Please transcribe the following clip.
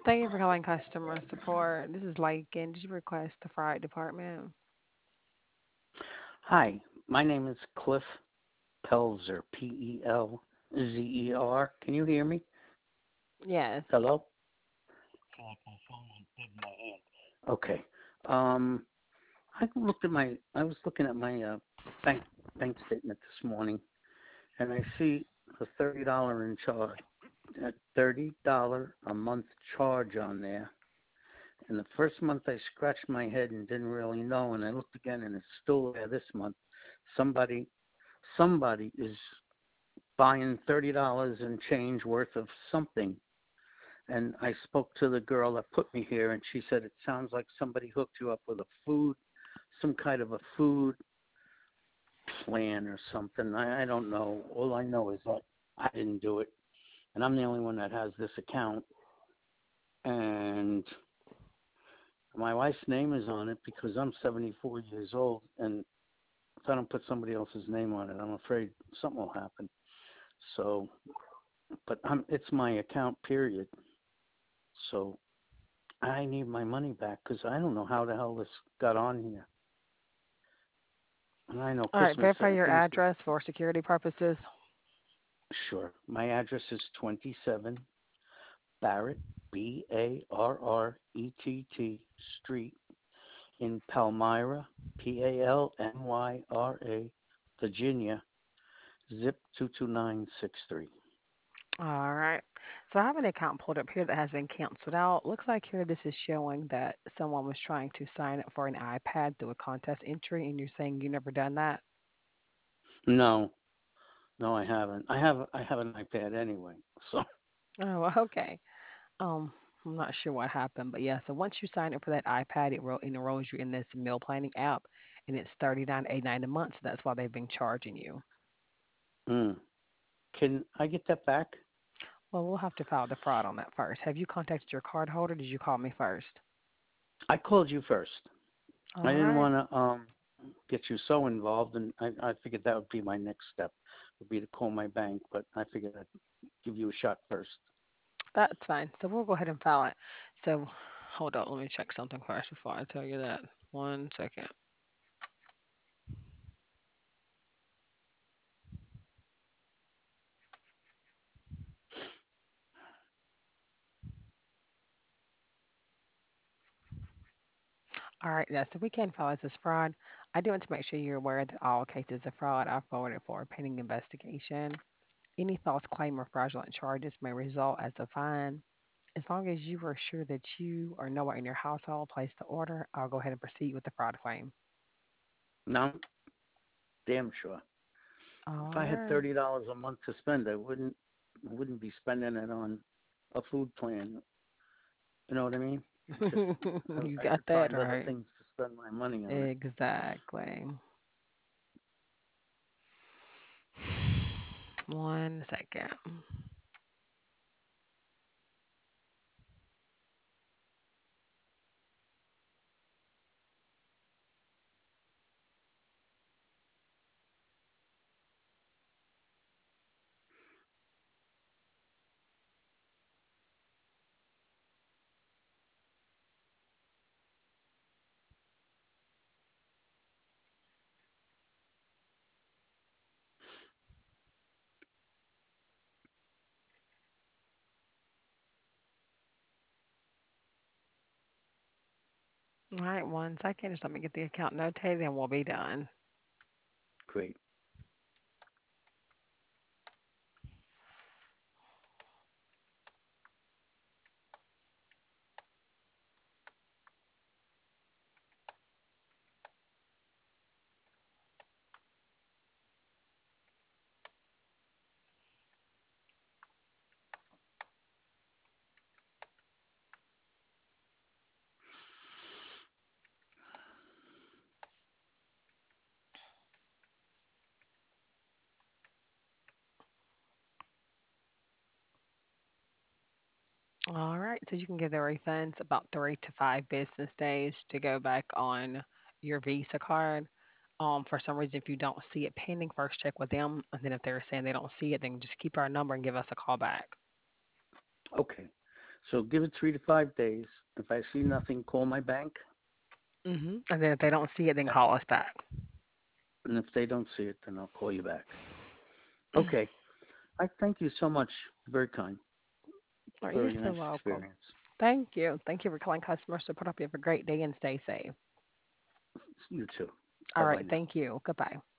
Thank you for calling customer support. This is Lakin. Did you request the fright department? Hi, my name is Cliff Pelzer, Pelzer. Can you hear me? Yes. Hello? Okay. Um, I was looking at my bank bank statement this morning, and I see a $30 in charge, a $30 a month charge on there. And the first month I scratched my head and didn't really know, and I looked again, and it's still there this month. Somebody, somebody is buying $30 and change worth of something. And I spoke to the girl that put me here, and she said it sounds like somebody hooked you up with a food, some kind of a food plan or something. I don't know. All I know is that I didn't do it, and I'm the only one that has this account. And my wife's name is on it because I'm 74 years old, and if I don't put somebody else's name on it, I'm afraid something will happen. So, but it's my account, period. So I need my money back because I don't know how the hell this got on here. And I know All right. Christmas Verify your things. address for security purposes. Sure. My address is 27 Barrett, Barrett Street in Palmyra, Palmyra, Virginia, zip 22963. All right. So I have an account pulled up here that has been canceled out. Looks like here this is showing that someone was trying to sign up for an iPad through a contest entry, and you're saying you never done that. No, no, I haven't. I have an iPad anyway. So, Oh, okay. Um, I'm not sure what happened, but yeah. So once you sign up for that iPad, it enrolls you in this meal planning app, and it's 39.89 a month. So that's why they've been charging you. mm, can I get that back? Well, we'll have to file the fraud on that first. Have you contacted your card holder? Did you call me first? I called you first. I All didn't right. want to get you so involved, and I figured that would be my next step, would be to call my bank, but I figured I'd give you a shot first. That's fine. So we'll go ahead and file it. So hold on, let me check something first before I tell you that. 1 second. All right, yeah, so we can file this as fraud. I do want to make sure you're aware that all cases of fraud are forwarded for a pending investigation. Any false claim or fraudulent charges may result as a fine. As long as you are sure that you or no one in your household placed the order, I'll go ahead and proceed with the fraud claim. Now, I'm damn sure. If All I had right. $30 a month to spend, I wouldn't be spending it on a food plan. You know what I mean? Just You I got could that find other right. things to spend my money on. Exactly. 1 second. All right, 1 second. Just let me get the account notated and we'll be done. Great. All right, so you can get the refunds about 3 to 5 business days to go back on your Visa card. For some reason, if you don't see it pending, first check with them, and then if they're saying they don't see it, then just keep our number and give us a call back. Okay. So give it 3 to 5 days. If I see nothing, call my bank, And then if they don't see it, then call us back. and if they don't see it, then I'll call you back. Okay. I thank you so much. Very kind. Or you're Very so nice welcome. experience. Thank you. Thank you for calling customer support. Hope you have a great day and stay safe. You too. All Bye bye right. now. Thank you. Goodbye.